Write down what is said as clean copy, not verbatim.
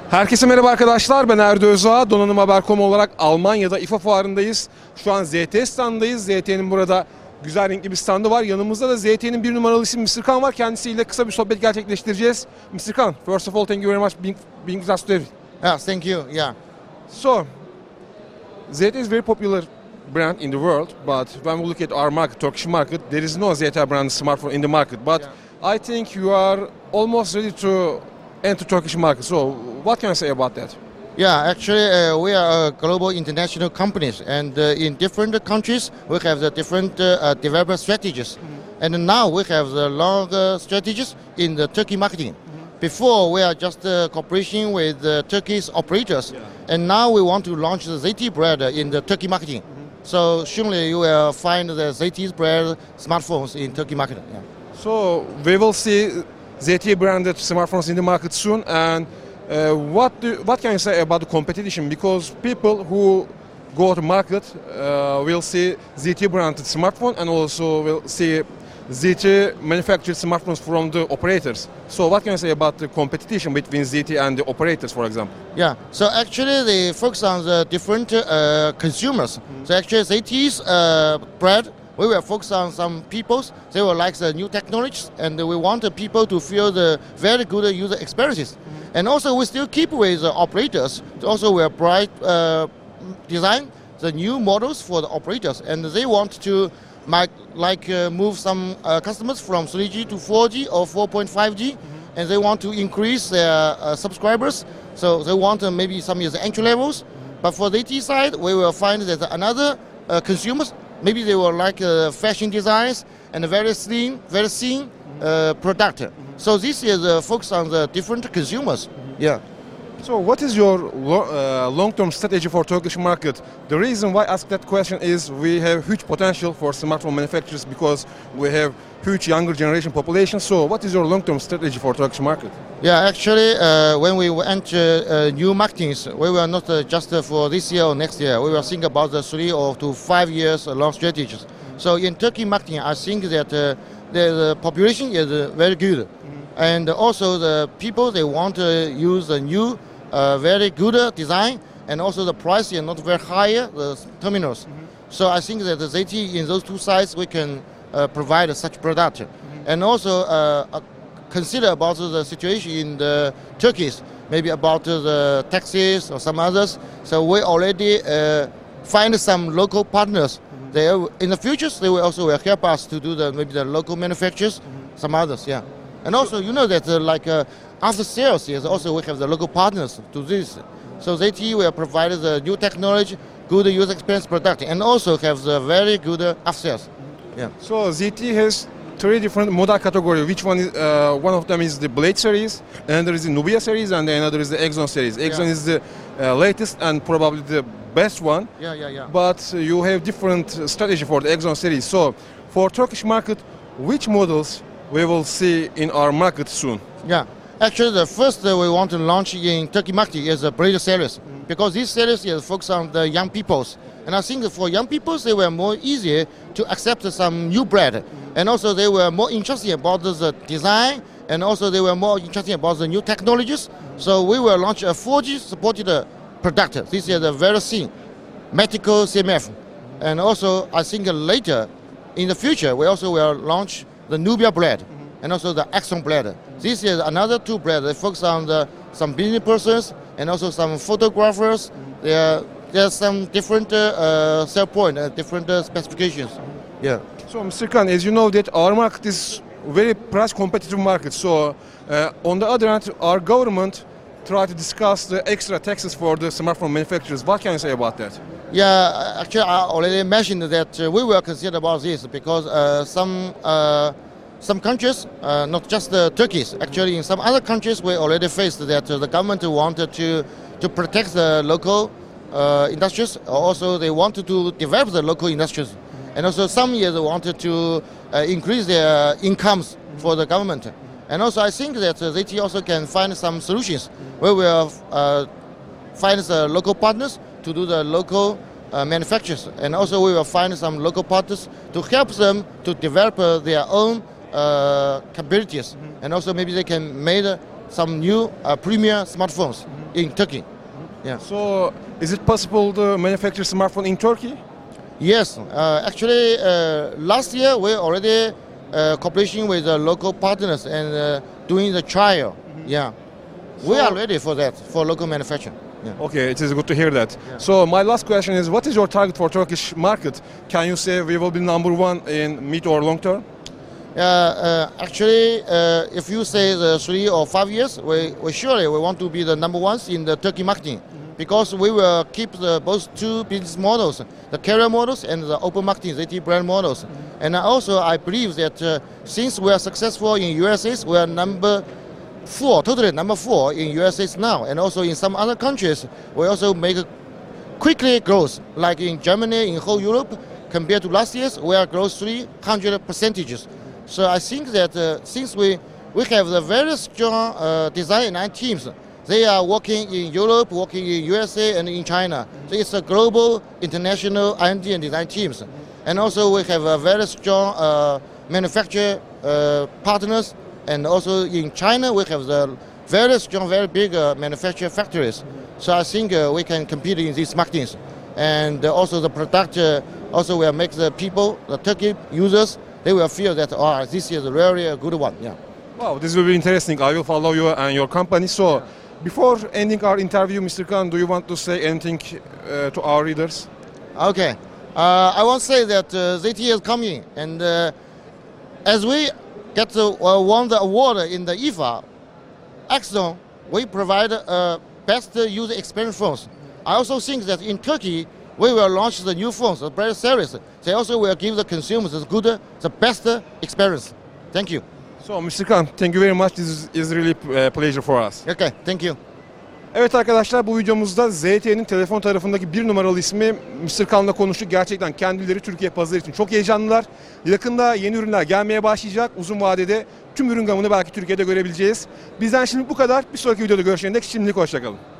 Herkese merhaba arkadaşlar, ben Erdo Özağ. Donanım Haber.com olarak Almanya'da İFA fuarındayız. Şu an ZT standındayız. ZT'nin burada güzel renkli bir standı var. Yanımızda da ZT'nin bir numaralı isim Mr. Khan var. Kendisiyle kısa bir sohbet gerçekleştireceğiz. Mr. Khan, first of all, thank you very much being with us today. Yes, thank you. Yeah. So, ZT is very popular brand in the world, but when we look at our market, Turkish market, there is no ZT brand smartphone in the market. But I think you are almost ready to enter Turkish market. So, what can I say about that? Yeah, actually, we are a global international companies, and in different countries, we have the different development strategies. And now we have the longer strategies in the Turkey marketing. Before, we are just cooperation with Turkish operators, and now we want to launch the ZT brand in the Turkey marketing. So surely you will find the ZT brand smartphones in Turkey market. Yeah. So we will see ZTE branded smartphones in the market soon. And what can you say about the competition? Because people who go to market will see ZTE branded smartphone and also will see ZTE manufactured smartphones from the operators. So what can you say about the competition between ZTE and the operators, for example? Yeah, so actually they focus on the different consumers. So actually ZTE's brand, we will focus on some peoples. They will like the new technologies, and we want the people to feel the very good user experiences. And also we still keep with the operators. Also we are bright design the new models for the operators, and they want to move some customers from 3G to 4G or 4.5G, and they want to increase their subscribers. So they want maybe some use entry levels. But for the ZTE side, we will find that another consumers, maybe they will like fashion designs and a very slim, very thin product. So this is focused on the different consumers. Yeah. So what is your long-term strategy for Turkish market? The reason why I ask that question is we have huge potential for smartphone manufacturers because we have huge younger generation population. So what is your long-term strategy for Turkish market? Yeah, actually, when we enter new marketings, we will not just for this year or next year. We will think about the 3 or to 5 years long strategies. So in Turkey marketing, I think that the population is very good. And also the people, they want to use a new, very good design, and also the price is not very high, the terminals. So I think that the ZTE in those two sides, we can provide such product. And also consider about the situation in the Turkeys, maybe about the taxis or some others. So we already find some local partners. They in the future, they will also help us to do maybe the local manufacturers, some others, yeah. And also, you know that after sales, yes, also we have the local partners to this. So ZTE will provide the new technology, good user experience product, and also have the very good after sales. Yeah. So ZTE has 3 different model categories. Which one is? One of them is the Blade series, another is the Nubia series, and another is the Exxon series. Exxon is the latest and probably the best one. Yeah. But you have different strategy for the Exxon series. So for Turkish market, which models we will see in our market soon? Yeah, actually the first we want to launch in Turkey market is the Blade series, because this series is focused on the young peoples. And I think for young peoples, they were more easier to accept some new brand. And also they were more interested about the design, and also they were more interested about the new technologies. So we will launch a 4G supported product. This is a very thin, medical CMF. And also I think later, in the future, we also will launch the Nubia blade and also the Exxon blade. This is another 2 blades. They focus on some business persons and also some photographers. There's some different sell point, different specifications. Yeah. So Mr. Khan, as you know that our market is very price competitive market. So on the other hand, our government try to discuss the extra taxes for the smartphone manufacturers. What can you say about that? Yeah, actually I already mentioned that we will consider about this because some countries, not just Turkey, actually in some other countries we already faced that the government wanted to protect the local industries. Also they wanted to develop the local industries. And also some years they wanted to increase their incomes for the government. And also I think that ZTE also can find some solutions where we will find the local partners to do the local manufacturers, and also we will find some local partners to help them to develop their own capabilities, and also maybe they can make some new premium smartphones. in Turkey. Yeah. So, is it possible to manufacture smartphone in Turkey? Yes, actually, last year we already cooperation with local partners and doing the trial. Yeah, we So- are ready for that for local manufacturing. Yeah. Okay, it is good to hear that. So my last question is, what is your target for Turkish market? Can you say we will be number one in mid or long term? Actually, if you say the 3 or 5 years, we surely we want to be the number ones in the Turkey marketing, because we will keep both two business models, the carrier models and the open marketing ZTE brand models. And also I believe that since we are successful in USA, we are number 4, totally number 4 in USA now, and also in some other countries we also make quickly growth, like in Germany, in whole Europe, compared to last year's, we are growth 300%. So I think that since we have the very strong design and teams, they are working in Europe, working in USA and in China. So it's a global, international R&D and design teams. And also we have a very strong manufacturer partners. And also in China, we have the very strong, very big manufacturing factories. So I think we can compete in these markets. And also the product also will make the people, the Turkey users, they will feel that, oh, this is really a good one. Yeah. Wow, this will be interesting. I will follow you and your company. So, before ending our interview, Mr. Khan, do you want to say anything to our readers? Okay. I want to say that ZTE is coming. And as we get won the award in the IFA, Axon, we provide best user experience phones. I also think that in Turkey, we will launch the new phones, the brand series. They also will give the consumers the best experience. Thank you. So, Mr. Khan, thank you very much. This is really a pleasure for us. Okay, thank you. Evet arkadaşlar, bu videomuzda ZTE'nin telefon tarafındaki bir numaralı ismi Mr. Khan'la konuştuk. Gerçekten kendileri Türkiye pazarı için çok heyecanlılar. Yakında yeni ürünler gelmeye başlayacak. Uzun vadede tüm ürün gamını belki Türkiye'de görebileceğiz. Bizden şimdi bu kadar. Bir sonraki videoda görüşene dek şimdilik hoşçakalın.